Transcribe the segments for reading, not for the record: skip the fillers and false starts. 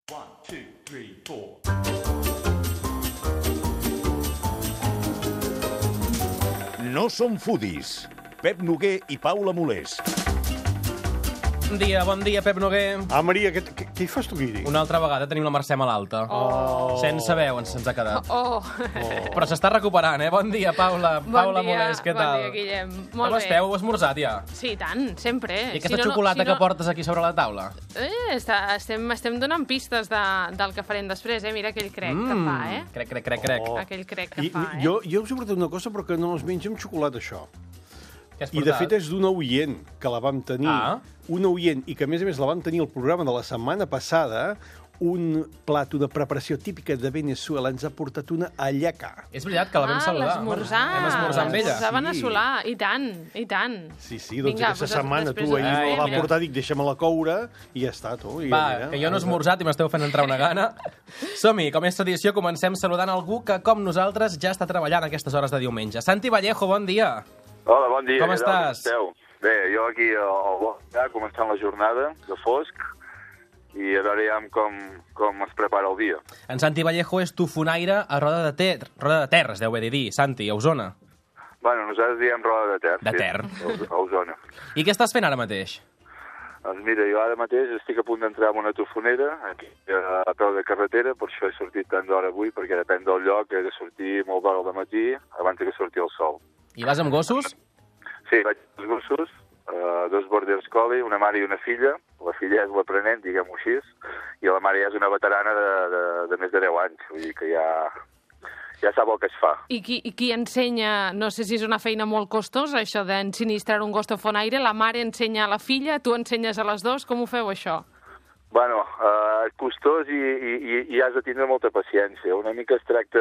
1, 2, 3, 4. No som foodies. Pep Noguer i Paula Molés. Bon dia, Pep Noguer. Ah, Maria, què hi fas tu aquí? Una altra vegada tenim la Mercè malalta. Sense veu se'ns ha quedat. Però s'està recuperant, eh? Bon dia, Paula. Paula Molés, què tal? Bon dia, Guillem. Molt Com bé. esteu? Heu esmorzat ja? Sí, tant, sempre. I aquesta xocolata que portes aquí sobre la taula? Estem donant pistes del que farem després, eh? Mira aquell crec que fa, eh? Crec. Aquell crec que fa, eh? Jo he observat una cosa, però que no es menja amb xocolata, això. Què has I, de fet, és d'una oient que la vam tenir. Una oient, i que, a més la vam tenir al programa de la setmana passada, un plat, una preparació típica de Venezuela, ens ha portat una hallaca. És veritat que la vam saludar. L'esmorzar. Vam esmorzar amb ella. L'esmorzar veneçolà, i tant, i tant. Sí, doncs Vinga, aquesta setmana després tu ahir la va mira. portar, dic, deixa'm-la coure, i ja està, tu. I Va, mira, que jo no he esmorzat i m'esteu fent entrar una gana. Som-hi, com és tradició, comencem saludant algú que, com nosaltres, ja està treballant a aquestes hores de diumenge. Santi Vallejo, bon dia. Hola, bon dia. Com estàs? Bé, jo aquí al bosc, ja començant la jornada de fosc, i a veure ja com es prepara el dia. En Santi Vallejo és tofonaire a Roda de Ter, es deu haver de dir, Santi, a Osona. Bueno, nosaltres diem Roda de Ter. De Ter. Sí, a Osona. I què estàs fent ara mateix? Doncs mira, jo ara mateix estic a punt d'entrar en una tofonera, aquí a peu de carretera, per això he sortit tant d'hora avui, perquè depèn del lloc, he de sortir molt d'hora al matí, abans que surti el sol. I vas amb gossos? Sí, vaig amb els gossos, dos border collie, una mare i una filla. La filla és l'aprenent, diguem-ho així, i la mare ja és una veterana de més de 10 anys, vull dir que ja sap el que es fa. I qui ensenya, no sé si és una feina molt costosa, això d'ensinistrar un gos tofonaire, la mare ensenya a la filla, tu ensenyes a les dos, com ho feu, això? Bueno, costós i has de tindre molta paciència. Una mica es tracta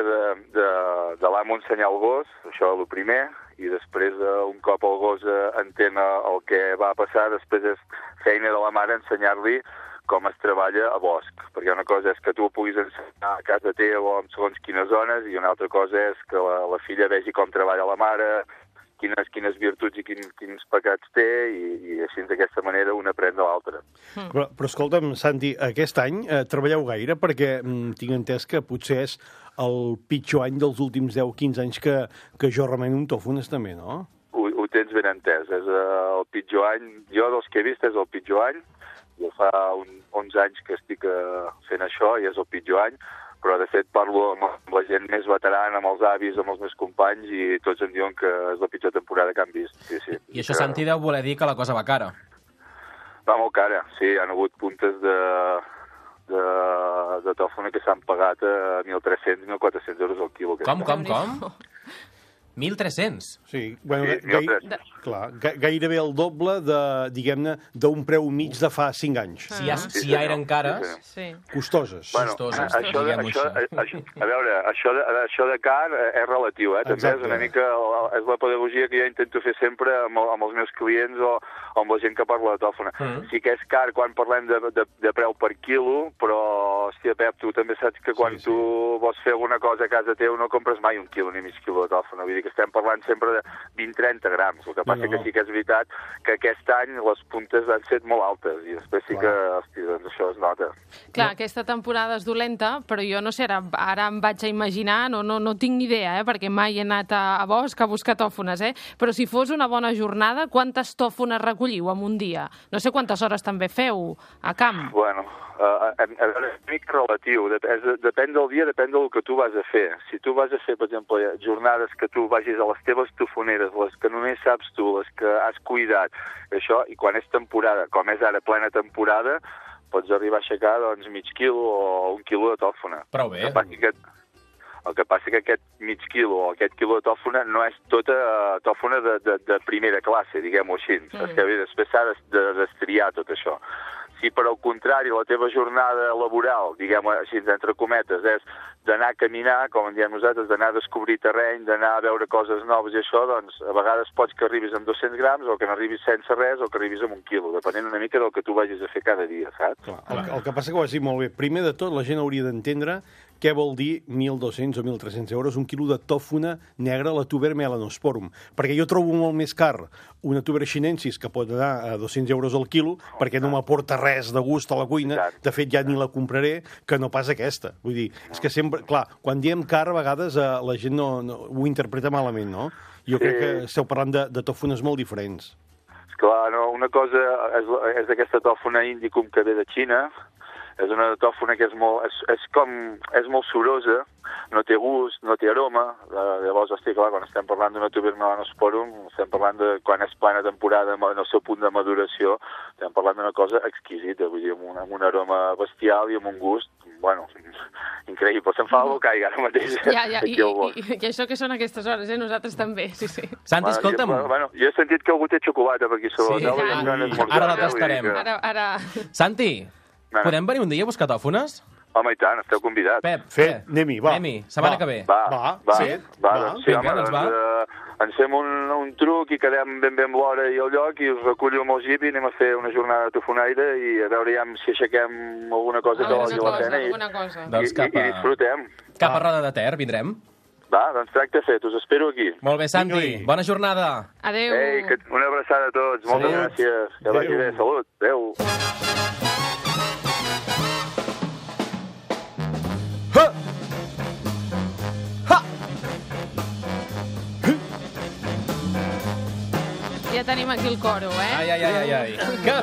de l'amo ensenyar el gos, això és el primer, i després, un cop el gos entén el que va passar, després és feina de la mare ensenyar-li com es treballa a bosc. Perquè una cosa és que tu ho puguis ensenyar a casa teva o en segons quines zones, i una altra cosa és que la filla vegi com treballa la mare, quines virtuts i quins pecats té, i així d'aquesta manera un aprèn de l'altre. Però escolta'm, Santi, aquest any treballeu gaire? Perquè tinc entès que potser és el pitjor any dels últims 10-15 anys que jo remeno un tòfones també, no? Ho tens ben entès, és el pitjor any. Jo dels que he vist és el pitjor any. Jo fa 11 anys que estic fent això i és el pitjor any, però de fet parlo amb la gent més veterana, amb els avis, amb els meus companys, i tots em diuen que és la pitjor temporada que han vist. Sí. I això, Santi, deu voler dir que la cosa va cara. Va molt cara, sí. Hi ha hagut puntes de tòfona que s'han pagat a 1.300-1.400 euros al quilo. Com? 1.300? Sí, bueno, Sí, clar, gairebé el doble diguem-ne, d'un preu mig de fa 5 anys. Si ja eren cares... Sí. Costoses. Bueno, Costoses, diguem-ho així. a veure, això de car és relatiu, també Exacte. és una mica és la pedagogia que jo intento fer sempre amb els meus clients o amb la gent que parla de tòfona. Sí que és car quan parlem de preu per quilo, però, hòstia, Pep, tu també saps que quan tu vols fer alguna cosa a casa teu no compres mai un quilo ni mig quilo de tòfona. Vull dir que estem parlant sempre de 20-30 grams. El que passa que sí que és veritat que aquest any les puntes han set molt altes i després sí que, hòstia, doncs això es nota. Clar, aquesta temporada és dolenta, però jo no sé, ara em vaig a imaginar, no tinc ni idea, perquè mai he anat a bosc a buscar tòfones, però si fos una bona jornada, quantes tòfones recolliu en un dia? No sé quantes hores també feu a camp. Bueno, és una mica relatiu. Depèn del dia, depèn del que tu vas a fer. Si tu vas a fer, per exemple, jornades que tu vagis a les teves tofoneres, les que només saps tu, les que has cuidat, això, i quan és temporada, com és ara plena temporada, pots arribar a aixecar, doncs, mig quilo o 1 quilo de tòfona. Prou bé. El que passa que aquest mig quilo o aquest quilo de tòfona no és tota tòfona de primera classe, diguem-ho així. Saps que bé, després s'ha de destriar tot això. Si, per al contrari, la teva jornada laboral, diguem-ho així, entre cometes, és d'anar a caminar, com en diem nosaltres, d'anar a descobrir terreny, d'anar a veure coses noves i això, doncs a vegades pots que arribis amb 200 grams o que n'arribis sense res o que arribis amb 1 quilo, depenent una mica del que tu vagis a fer cada dia, saps? Clar, el que passa que ho has dit molt bé. Primer de tot, la gent hauria d'entendre Què vol dir 1.200 o 1.300 euros un quilo de tòfona negra a la tuber melanosporum? Perquè jo trobo molt més car una tuber chinensis que pot anar a 200 euros al quilo perquè no m'aporta res de gust a la cuina, de fet ja ni la compraré, que no pas aquesta. Vull dir, és que sempre, clar, quan diem car a vegades la gent no ho interpreta malament, no? Jo crec que esteu parlant de tòfones molt diferents. Esclar, no, una cosa és aquesta tòfona indicum que ve de Xina. És una tòfona que és molt sorosa, no té gust, no té aroma. Llavors, clar, quan estem parlant d'una tuber melanosporum, estem parlant de quan és plena temporada en el seu punt de maduració, estem parlant d'una cosa exquisita, vull dir, amb un aroma bestial i amb un gust, bueno, increïble. Se'm fa la boca ara mateix. I això que són aquestes hores, nosaltres també, sí. Santi, escolta'm. Bueno, jo he sentit que algú té xocolata per aquí sobre la taula. Ara la tastarem. Santi, podem venir un dia a buscar tòfones? Home, i tant, esteu convidats. Pep, anem-hi, va. Anem-hi, setmana que ve. Va. Doncs sí, home, ens fem un truc i quedem ben bé amb l'hora i el lloc i us recullo amb el jeep i anem a fer una jornada de tofonaire i a veure si aixequem alguna cosa que valgui la pena i disfrutem. Cap a Roda de Ter, vindrem. Va, doncs tracte fet, us espero aquí. Molt bé, Santi, bona jornada. Adéu. Una abraçada a tots, moltes gràcies. Que vagi bé, salut. Adéu. Ja tenim aquí el coro, Ai.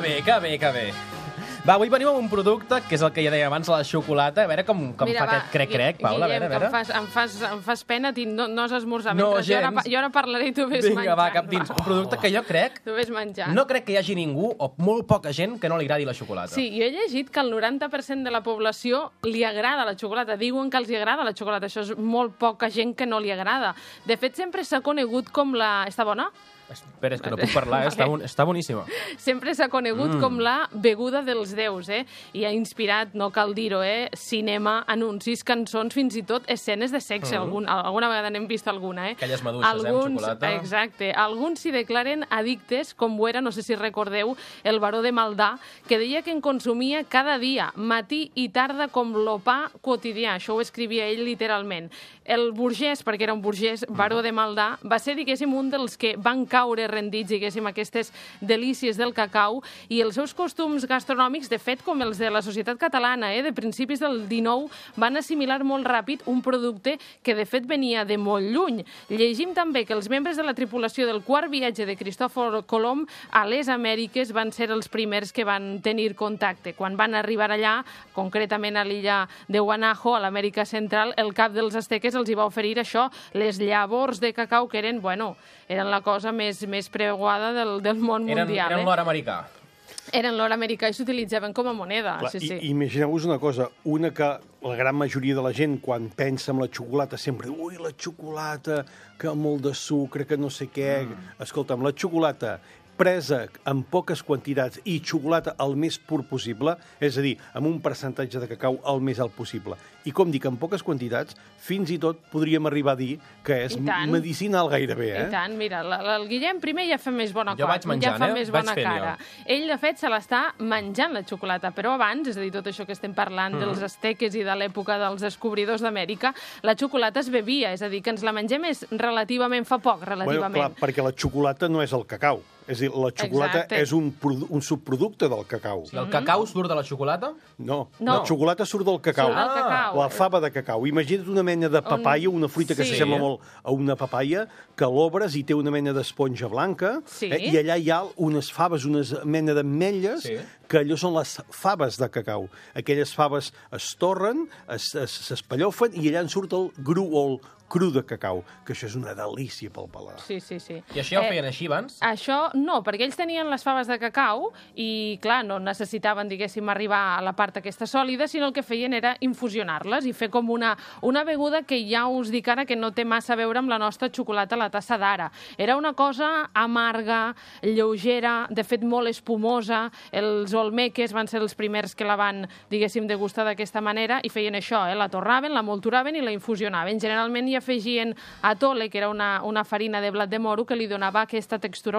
Que bé. Va, avui venim amb un producte, que és el que ja deia abans, la xocolata. A veure com Mira, fa aquest crec-crec, Paula, a veure. Em fas pena, no has esmorzat. No, gens. Jo ara parlaré i tu ves menjant. Vinga, va, cap dins. Un producte que jo crec... Tu ves menjant. No crec que hi hagi ningú, o molt poca gent, que no li agradi la xocolata. Sí, jo he llegit que el 90% de la població li agrada la xocolata. Diuen que els agrada la xocolata. Això és molt poca gent que no li agrada. De fet, sempre s'ha conegut com la... Està bona? Espera, és que no puc parlar, està boníssima. Sempre s'ha conegut com la beguda dels déus, i ha inspirat, no cal dir-ho, cinema, anuncis, cançons, fins i tot escenes de sexe. Alguna vegada n'hem vist alguna, Aquelles maduixes, amb xocolata. Exacte. Alguns s'hi declaren addictes, com ho era, no sé si recordeu, el baró de Maldà, que deia que en consumia cada dia, matí i tarda, com l'opà quotidià. Això ho escrivia ell literalment. El burgès, perquè era un burgès, baró de Maldà, va ser, diguéssim, un dels que van caure rendits, diguéssim, aquestes delícies del cacau, i els seus costums gastronòmics, de fet, com els de la societat catalana, de principis del XIX, van assimilar molt ràpid un producte que, de fet, venia de molt lluny. Llegim també que els membres de la tripulació del quart viatge de Cristòfor Colom a les Amèriques van ser els primers que van tenir contacte. Quan van arribar allà, concretament a l'illa de Guanajo, a l'Amèrica Central, el cap dels asteques els hi va oferir això, les llavors de cacau, que eren la cosa més preuada del món mundial. Eren l'or americà. Eren l'or americà i s'utilitzaven com a moneda. Clar, sí. Imagineu-vos una cosa, que la gran majoria de la gent, quan pensa en la xocolata, sempre diu, ui, la xocolata, que molt de sucre, que no sé què... Escolta'm, la xocolata presa en poques quantitats i xocolata el més pur possible, és a dir, amb un percentatge de cacau el més alt possible. I com dic, en poques quantitats, fins i tot podríem arribar a dir que és medicinal gairebé. I tant, mira, el Guillem primer ja fa més bona jo vaig menjant, ja fa més bona cara. Ell, de fet, se l'està menjant, la xocolata, però abans, és a dir, tot això que estem parlant dels asteques i de l'època dels descobridors d'Amèrica, la xocolata es bevia, és a dir, que ens la mengem relativament fa poc, relativament. Bueno, clar, perquè la xocolata no és el cacau. És a dir, la xocolata és un subproducte del cacau. El cacau surt de la xocolata? No, la xocolata surt del cacau. Surt del cacau. La fava de cacau. Imagina't una mena de papaia, una fruita que s'assembla molt a una papaia, que l'obres i té una mena d'esponja blanca, i allà hi ha unes faves, una mena d'ametlles, que allò són les faves de cacau. Aquelles faves es torren, s'espallofen, i allà en surt el gruol cru de cacau, que això és una delícia pel paladar. Sí. I això ho feien així abans? Això no, perquè ells tenien les faves de cacau i, clar, no necessitaven, diguéssim, arribar a la part aquesta sòlida, sinó el que feien era infusionar-les i fer com una beguda que ja us dic ara que no té massa a veure amb la nostra xocolata a la tassa d'ara. Era una cosa amarga, lleugera, de fet molt espumosa. Els olmeques van ser els primers que la van, diguéssim, degustar d'aquesta manera i feien això, la torraven, la molturaven i la infusionaven. Generalment hi afegien atole, que era una farina de blat de moro que li donava aquesta textura una mica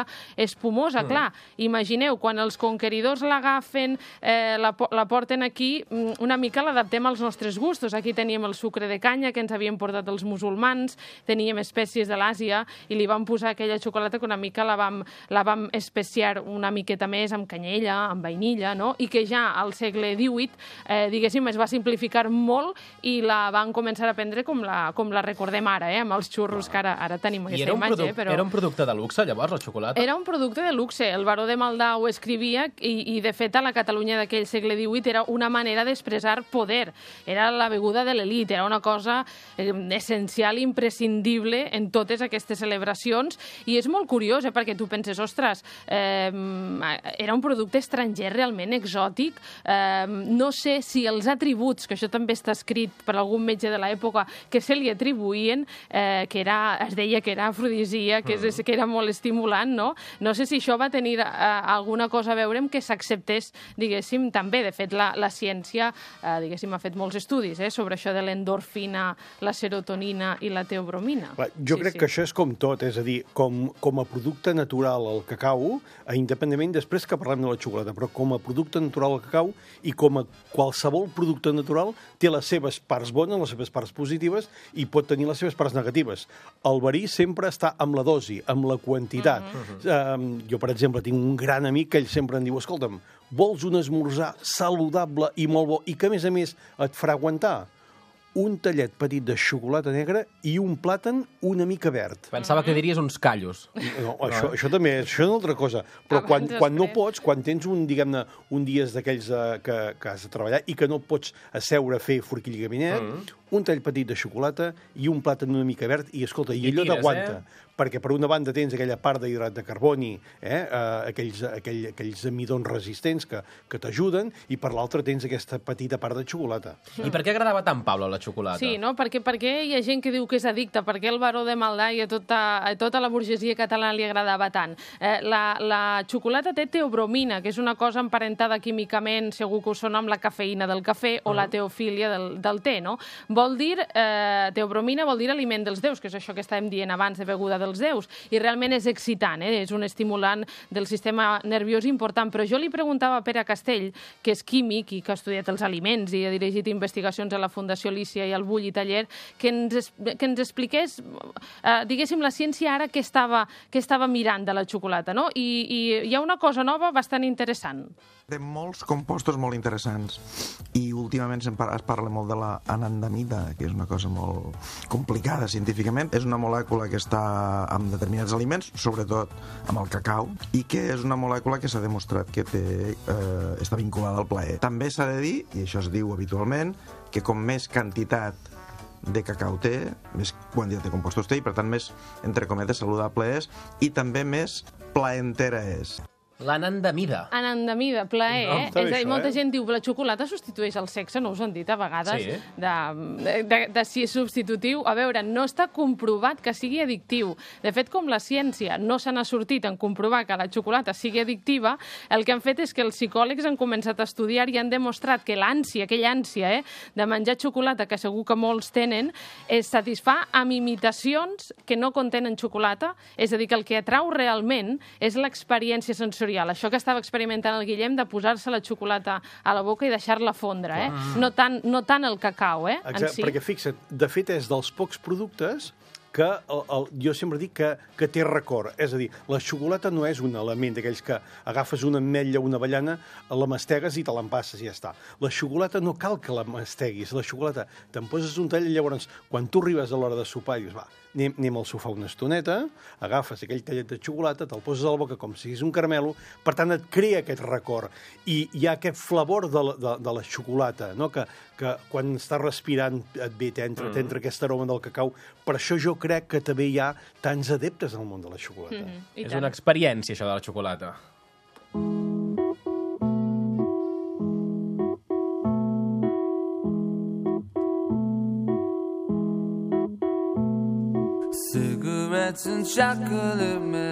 mica espumosa. Clar, imagineu, quan els conqueridors l'agafen, la porten aquí, una mica l'adaptem als nostres gustos. Aquí teníem el sucre de canya que ens havien portat els musulmans, teníem espècies de l'Àsia i li vam posar aquella xocolata que una mica la vam especiar una miqueta més amb canyella, amb vainilla, no? I que ja al segle XVIII, diguéssim, es va simplificar molt i la van començar a prendre com la recordem ara, amb els xurros que ara tenim aquesta imatge. Era un producte de luxe, llavors, la xocolata? Era un producte de luxe. El baró de Maldà ho escrivia i de fet, a la Catalunya d'aquell segle XVIII era una manera d'expressar poder. Era la beguda de l'elit, era una cosa essencial, imprescindible en totes aquestes celebracions, i és molt curiós, perquè tu penses, ostres, era un producte estranger, realment exòtic. No sé si els atributs, que això també està escrit per algun metge de l'època, que se li atribuïen, que es deia que era afrodisíac, que era molt estimulant, no? No sé si això va tenir alguna cosa a veure amb que s'acceptés, diguéssim, també. De fet, la ciència, diguéssim, ha fet molts estudis sobre això de l'endorfina, la serotonina i la teobromina. Jo crec que això és com tot, és a dir, com a producte natural el cacau, independentment després que parlem de la xocolata, però com a producte natural el cacau i com a qualsevol producte natural té les seves parts bones, les seves parts positives i pot tenir les seves parts negatives. El verí sempre està amb la dosi, amb la quantitat. Jo, per exemple, tinc un gran amic que ell sempre em diu, escolta'm, vols un esmorzar saludable i molt bo i que, a més, et farà aguantar? Un tallet petit de xocolata negra i un plàtan una mica verd. Pensava que diries uns callos. No, això també, això és una altra cosa. Però quan no pots, quan tens un dies d'aquells que has de treballar i que no pots asseure a fer forquill i gabinet, un tall petit de xocolata i un plàtan una mica verd i, escolta, i allò t'aguanta. Perquè per una banda tens aquella part d'hidrat de carboni, aquells amidons resistents que t'ajuden, i per l'altra tens aquesta petita part de xocolata. I per què agradava tant, Pablo, la xocolata? Sí, no? Perquè hi ha gent que diu que és addicta, perquè el baró de Maldà i a tota la burgesia catalana li agradava tant. La xocolata té teobromina, que és una cosa emparentada químicament, segur que us sona, amb la cafeïna del cafè o la teofília del te, no? Teobromina vol dir aliment dels déus, que és això que estàvem dient abans de beguda dels déus, i realment és excitant, és un estimulant del sistema nerviós important. Però jo li preguntava a Pere Castell, que és químic i que ha estudiat els aliments i ha dirigit investigacions a la Fundació Lícia i al Bull i Taller, que ens expliqués, diguéssim, la ciència ara que estava mirant de la xocolata, no? I hi ha una cosa nova bastant interessant. Té molts compostos molt interessants i últimament es parla molt de l'anandamida, que és una cosa molt complicada científicament. És una molècula que està en determinats aliments, sobretot amb el cacau, i que és una molècula que s'ha demostrat que està vinculada al plaer. També s'ha de dir, i això es diu habitualment, que com més quantitat de cacau té, més quantitat de compostos té, i per tant més, entre cometes, saludable és, i també més plaentera és. L'anandamida. Anandamida, plaer, No, És a dir, molta gent diu, la xocolata substitueix el sexe, no us han dit a vegades, de si és substitutiu. A veure, no està comprovat que sigui addictiu. De fet, com la ciència no se n'ha sortit en comprovar que la xocolata sigui addictiva, el que han fet és que els psicòlegs han començat a estudiar i han demostrat que aquella ànsia de menjar xocolata, que segur que molts tenen, es satisfà amb imitacions que no contenen xocolata. És a dir, que el que atrau realment és l'experiència sensorial. Això que estava experimentant el Guillem de posar-se la xocolata a la boca i deixar-la fondre, no tant el cacau, en si. Perquè fixa't, de fet és dels pocs productes que jo sempre dic que té record. És a dir, la xocolata no és un element d'aquells que agafes una ametlla o una avellana, la mastegues i te l'empasses i ja està. La xocolata no cal que la masteguis. La xocolata te'n poses un tall i llavors, quan tu arribes a l'hora de sopar, dius, va, anem al sofà una estoneta, agafes aquell tallet de xocolata, te'l poses a la boca com si fos un caramelo, per tant et crea aquest record. I hi ha aquest flavor de la xocolata, no? que quan estàs respirant et ve, t'entra aquest aroma del cacau. Per això jo crec que també hi ha tants adeptes al món de la xocolata. És una experiència, això de la xocolata. Cigarettes and chocolate milk.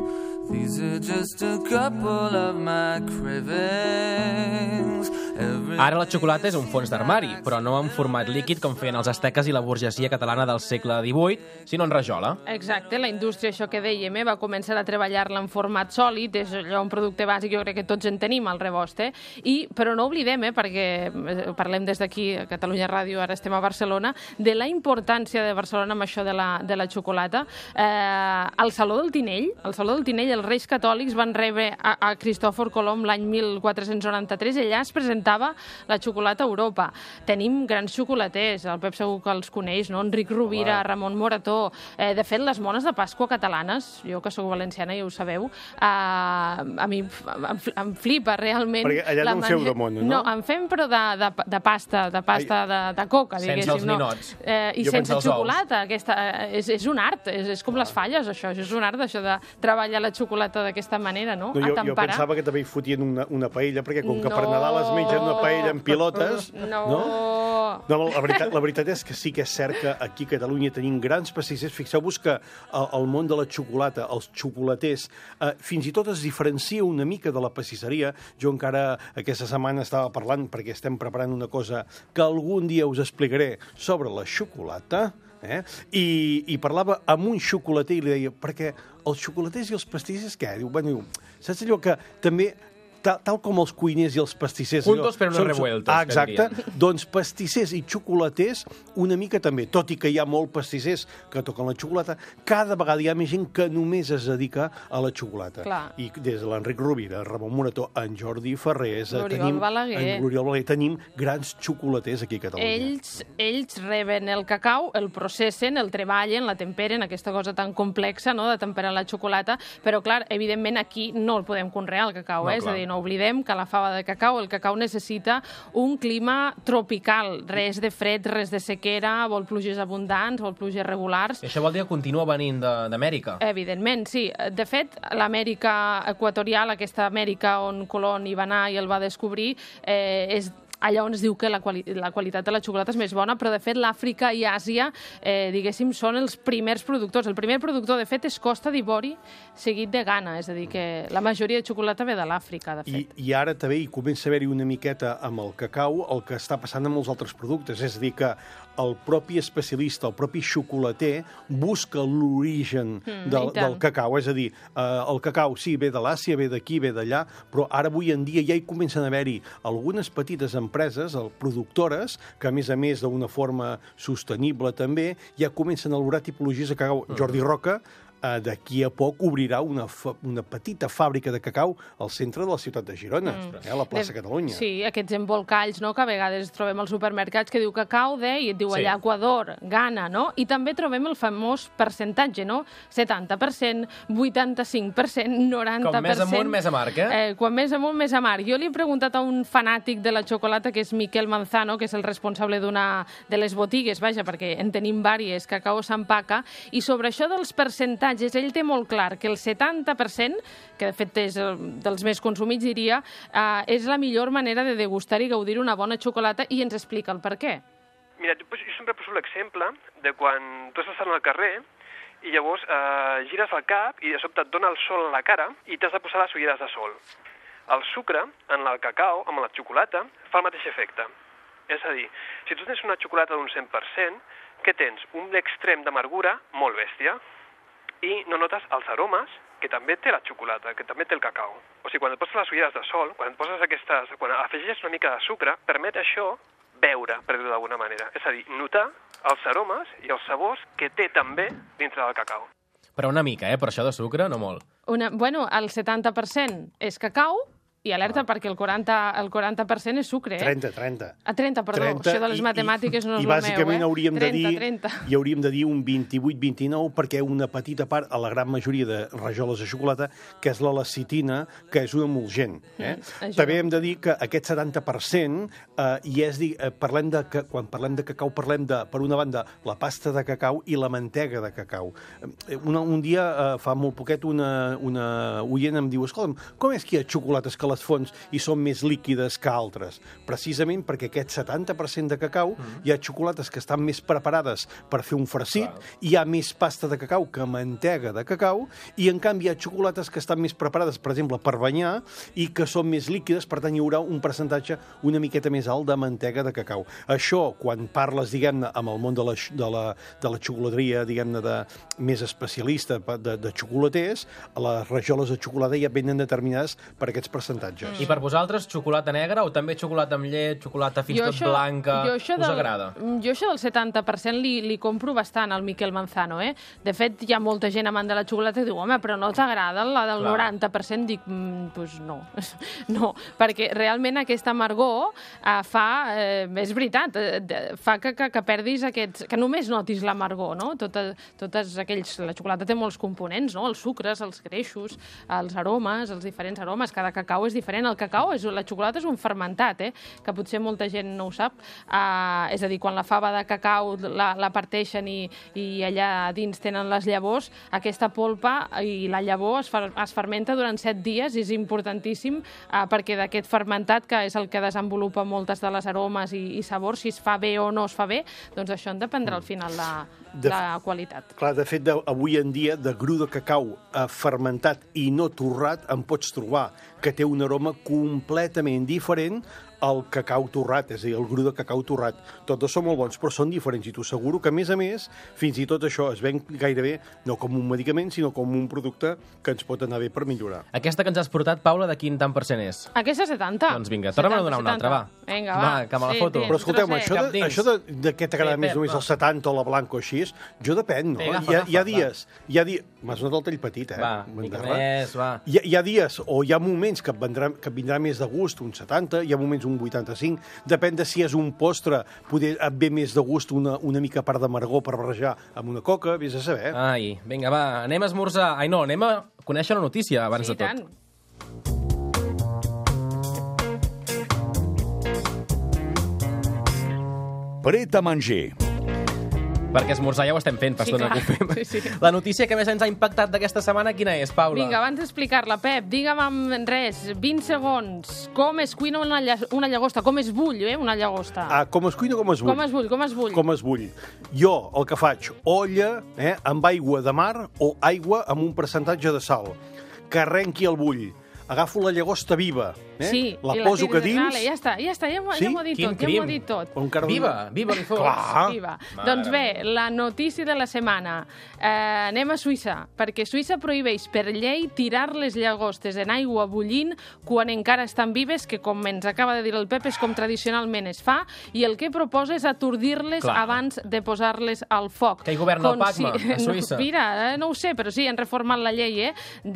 These are just a couple of my cravings. Every Ara la xocolata és un fons d'armari, però no en format líquid com feien els asteques i la burgesia catalana del segle XVIII, sinó en rajola. Exacte, la indústria, això que dèiem, va començar a treballar-la en format sòlid, és allò un producte bàsic, jo crec que tots en tenim, el rebost, però no oblidem, perquè parlem des d'aquí, a Catalunya Ràdio, ara estem a Barcelona, de la importància de Barcelona amb això de la xocolata. Al Saló del Tinell, els Reis Catòlics van rebre a Cristòfor Colom l'any 1493, i allà es presentava la xocolata a Europa. Tenim grans xocolaters, el Pep segur que els coneix, no? Enric Rovira, Ramon Morató. De fet, les mones de Pasqua catalanes, jo que sóc valenciana ja ho sabeu, a mi em flipa realment. Perquè allà no en feu de mona, no? No, en fem però de pasta de coca, diguéssim. Sense els ninots. I sense xocolata. És un art, és com les falles, això. És un art, això de treballar la xocolata d'aquesta manera, no? Jo pensava que també hi fotien una paella, perquè com que per Nadal es mengen una paella en pilotes... No, la veritat és que sí que és cert que aquí a Catalunya tenim grans pastissers. Fixeu-vos que el món de la xocolata, els xocolaters, fins i tot es diferencia una mica de la pastisseria. Jo encara aquesta setmana estava parlant, perquè estem preparant una cosa que algun dia us explicaré sobre la xocolata, i parlava amb un xocolater i li deia, perquè els xocolaters i els pastissers, què? Diu, saps allò que també... Tal com els cuiners i els pastissers... Juntos però no revueltos, exacte. Doncs pastissers i xocolaters una mica també. Tot i que hi ha molt pastissers que toquen la xocolata, cada vegada hi ha més gent que només es dedica a la xocolata. Clar. I des de l'Enric Rovira, Ramon Morató, en Jordi Ferrés, l'Oriol Balaguer, tenim grans xocolaters aquí a Catalunya. Ells reben el cacau, el processen, el treballen, la temperen, aquesta cosa tan complexa, no?, de temperar la xocolata, però, clar, evidentment aquí no el podem conrear, el cacau, és a dir, no oblidem que la fava de cacau, el cacau necessita un clima tropical, res de fred, res de sequera, vol pluges abundants, vol pluges regulars. I això vol dir que continua venint d'Amèrica? Evidentment, sí. De fet, l'Amèrica equatorial, aquesta Amèrica on Colón hi va anar i el va descobrir, és allà on es diu que la qualitat de la xocolata és més bona, però de fet l'Àfrica i Àsia, diguéssim, són els primers productors. El primer productor, de fet, és Costa d'Ivori, seguit de Ghana, és a dir, que la majoria de xocolata ve de l'Àfrica, de fet. I ara també hi comença a haver-hi una miqueta amb el cacau el que està passant amb els altres productes, és a dir, que el propi especialista, el propi xocolater, busca l'origen del cacau. És a dir, el cacau sí, ve de l'Àsia, ve d'aquí, ve d'allà, però ara avui en dia ja hi comencen a haver-hi algunes petites empreses, productores, que a més d'una forma sostenible també, ja comencen a elaborar tipologies de cacau. Jordi Roca, d'aquí a poc obrirà una petita fàbrica de cacau al centre de la ciutat de Girona, a la plaça Catalunya. Sí, aquests embolcalls, no?, que a vegades trobem als supermercats que diu cacau i et diu allà Equador, Ghana, no? I també trobem el famós percentatge, no? 70%, 85%, 90%... Com més amunt, més amarg, Quan més amunt, més amarg. Jo li he preguntat a un fanàtic de la xocolata, que és Miquel Manzano, que és el responsable d'una de les botigues, vaja, perquè en tenim vàries, Cacao Sant Paca, i sobre això dels percentatges, ell té molt clar que el 70%, que de fet és dels més consumits, diria, és la millor manera de degustar i gaudir una bona xocolata, i ens explica el per què. Mira, jo sempre poso l'exemple de quan tu estàs al carrer i llavors gires el cap i de sobte et dona el sol a la cara i t'has de posar les ulleres de sol. El sucre, en el cacau, amb la xocolata, fa el mateix efecte. És a dir, si tu tens una xocolata d'un 100%, què tens? Un extrem d'amargura molt bèstia. I no notes els aromes que també té la xocolata, que també té el cacau. O sigui, quan et poses les ulleres de sol, quan afegeixes una mica de sucre, permet això beure, per dir-ho d'alguna manera. És a dir, notar els aromes i els sabors que té també dintre del cacau. Però una mica, per això de sucre, no molt. Bueno, el 70% és cacau, i alerta, perquè el 40% és sucre, 30. 30, perdó. Això de les matemàtiques no és el meu, I bàsicament hauríem 30. de dir un 28-29, perquè una petita part, a la gran majoria de rajoles de xocolata, que és la lecitina, que és un emulgent. També hem de dir que aquest 70%, quan parlem de cacau, parlem de, per una banda, la pasta de cacau i la mantega de cacau. Un dia, fa molt poquet, una oient em diu, escolta'm, com és que hi ha xocolates que la les fonts i són més líquides que altres? Precisament perquè aquest 70% de cacau hi ha xocolates que estan més preparades per fer un farcit, hi ha més pasta de cacau que mantega de cacau, i en canvi hi ha xocolates que estan més preparades, per exemple, per banyar, i que són més líquides, per tant hi haurà un percentatge una miqueta més alt de mantega de cacau. Això, quan parles, diguem-ne, amb el món de la xocolateria, diguem-ne, més especialista de xocolaters, les rajoles de xocolata ja venen determinades per aquests percentatges. I per vosaltres, xocolata negra o també xocolata amb llet, xocolata fins tot blanca, us agrada? Jo això del 70% li compro bastant al Miquel Manzano, eh? De fet, hi ha molta gent amant de la xocolata que diu, home, però no t'agrada la del 90%? Dic, doncs no. No, perquè realment aquesta amargor és veritat, fa que perdis aquests... que només notis l'amargor, no? La xocolata té molts components, no? Els sucres, els greixos, els aromes, els diferents aromes, cada cacau és diferent. La xocolata és un fermentat, que potser molta gent no ho sap. És a dir, quan la fava de cacau la parteixen i allà dins tenen les llavors, aquesta polpa i la llavor es fermenta durant 7 dies i és importantíssim perquè d'aquest fermentat, que és el que desenvolupa moltes de les aromes i sabors, si es fa bé o no es fa bé, doncs això en dependrà al final la qualitat. Clar, de fet, avui en dia, de gru de cacau fermentat i no torrat, en pots trobar que té un aroma completament diferent al cacau torrat, és a dir, el gru de cacau torrat. Tots són molt bons, però són diferents, i t'ho asseguro que, a més, fins i tot això es ven gairebé no com un medicament, sinó com un producte que ens pot anar bé per millorar. Aquesta que ens has portat, Paula, de quin tant % és? Aquesta 70. Doncs vinga, torna'm a donar una altra, va. Vinga, va. Que me la foto. Però escolteu, això de què t'agrada més només el 70 o la blanca o així, jo depèn, no? Hi ha dies... M'has donat el tall petit, eh? Va, mica més, va. Hi ha dies o hi ha moments que et vindrà més de gust, un 70, hi ha moments un 85, depèn de si és un postre, poder et ve més de gust una mica part d'amargor per barrejar amb una coca, vés a saber. Ai, vinga, va, anem a esmorzar. Ai, no, anem a conèixer la notícia abans de tot. Sí, tant. Pret a manger. Perquè esmorzar ja ho estem fent, fa estona que ho fem. Sí. La notícia que més ens ha impactat d'aquesta setmana, quina és, Paula? Vinga, abans d'explicar-la, Pep, digue'm en 20 segons, com es cuina una llagosta, com es bull, una llagosta? Com es cuina o com es bull? Com es bull. Jo el que faig, olla amb aigua de mar o aigua amb un percentatge de sal, que arrenqui el bull. Agafo la llagosta viva, la poso que dins... Ja està, ja m'ho ha dit tot. Viva li fos. Viva. Doncs bé, la notícia de la setmana. Anem a Suïssa, perquè Suïssa prohibeix per llei tirar les llagostes en aigua bullint quan encara estan vives, que com ens acaba de dir el Pep, és com tradicionalment es fa, i el que proposa és atordir-les abans de posar-les al foc. Que hi governa el PACMA, a Suïssa. Mira, no ho sé, però sí, han reformat la llei,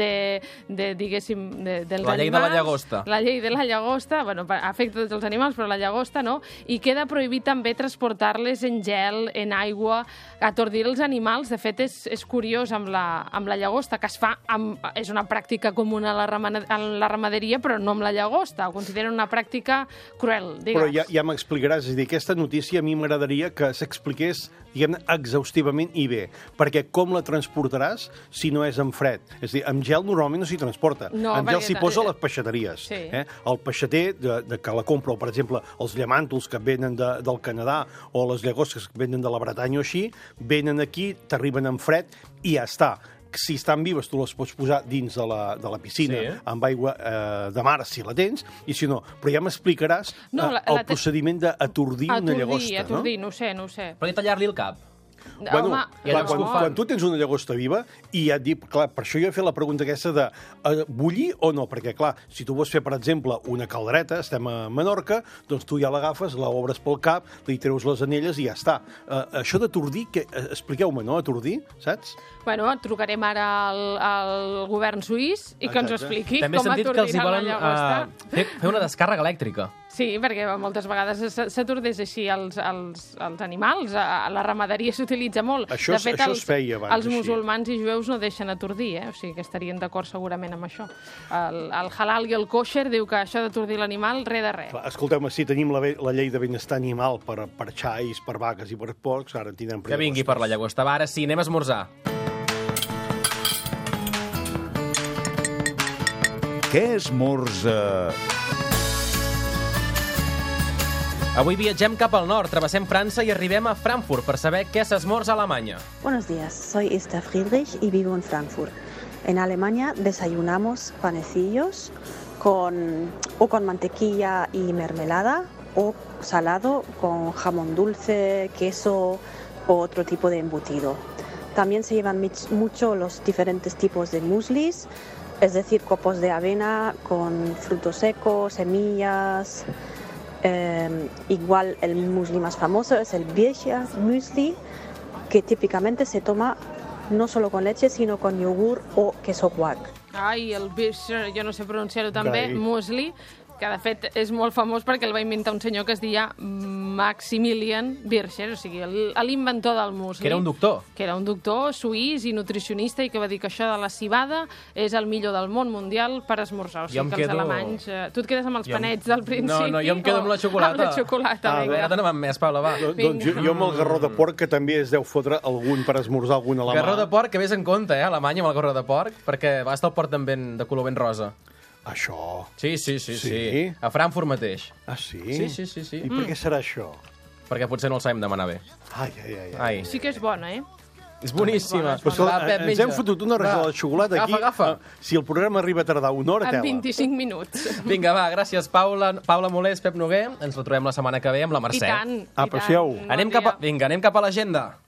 diguéssim, dels la llei animals, de la llagosta. La llei de la llagosta, afecta tots els animals, però la llagosta no, i queda prohibit també transportar-les en gel, en aigua, atordir els animals. De fet, és curiós amb la llagosta, que es fa, és una pràctica comuna en la ramaderia, però no amb la llagosta, ho consideren una pràctica cruel, digues. Però ja m'explicaràs, és a dir, aquesta notícia a mi m'agradaria que s'expliqués, diguem-ne, exhaustivament i bé, perquè com la transportaràs si no és en fred? És a dir, amb gel normalment no s'hi transporta. En gel s'hi posa a les peixateries. Sí. El peixater que la compra, o per exemple, els llamàntols que venen del Canadà o les llagostes que venen de la Bretanya o així, venen aquí, t'arriben en fred i ja està. Si estan vives, tu les pots posar dins de la piscina amb aigua de mar, si la tens, i si no. Però ja m'explicaràs el procediment d'atordir una llagosta. Atordir, no ho sé. Però tallar-li el cap. Bueno, quan tu tens una llagosta viva, i ja et dic, clar, per això jo he fet la pregunta aquesta de bullir o no, perquè, clar, si tu vols fer, per exemple, una caldereta, estem a Menorca, doncs tu ja l'agafes, l'obres pel cap, li treus les anelles i ja està. Això d'atordir, expliqueu-me, no?, atordir, saps? Bueno, trucarem ara al govern suís i que ens ho expliqui com atordiran la llagosta. Fer una descàrrega elèctrica. Sí, perquè moltes vegades s'atordeix així els animals. A la ramaderia s'utilitza molt. Això es feia abans. Els musulmans i jueus no deixen atordir, o sigui que estarien d'acord segurament amb això. El halal i el kosher diu que això d'atordir l'animal, res de res. Escolteu-me, si tenim la llei de benestar animal per xais, per vaques i per porcs, ara en tindrem... Que vingui per la llagosta. Va, ara sí, anem a esmorzar. Què esmorza? Avui viatgem cap al nord, travessem França i arribem a Frankfurt per saber què s'esmorza a Alemanya. Buenos días, soy Esther Friedrich y vivo en Frankfurt. En Alemania desayunamos panecillos con mantequilla y mermelada o salado con jamón dulce, queso o otro tipo de embutido. También se llevan mucho los diferentes tipos de mueslis, es decir, copos de avena con frutos secos, semillas. Igual el muesli más famoso es el Bircher Müsli, que típicamente se toma no solo con leche, sino con yogur o queso guac. Ai, el Bircher, jo no sé pronunciar-ho tan bé, Rai. muesli, que de fet és molt famós perquè el va inventar un senyor que es deia Maximilian Bircher, o sigui, l'inventor del muesli. Que era un doctor. Que era un doctor suís i nutricionista i que va dir que això de la cibada és el millor del món mundial per esmorzar. O sigui, que els alemanys... Tu et quedes amb els panets del principi? No, jo em quedo amb la xocolata. Amb la xocolata, vinga. Ara t'anem amb més, Paula, va. Doncs jo amb el garró de porc, que també es deu fotre algun per esmorzar algun a la mà. Garró de porc, que vés en compte, a Alemanya, amb el garró de porc, perquè a vegades te'l porten de color ben rosa. Això... Sí. Sí? A Frankfurt mateix. Ah, sí? Sí. I per què serà això? Perquè potser no el sabem demanar bé. Ai. Sí que és bona, eh? És boníssima. Però escolta, ens hem fotut una rajola de xocolata aquí. Agafa. Si el programa arriba a tardar una hora, En tela. 25 minuts. Vinga, va, gràcies, Paula Molés, Pep Noguer. Ens la trobem la setmana que ve amb la Mercè. I tant. Aprecieu. Bon dia. Anem cap a l'agenda.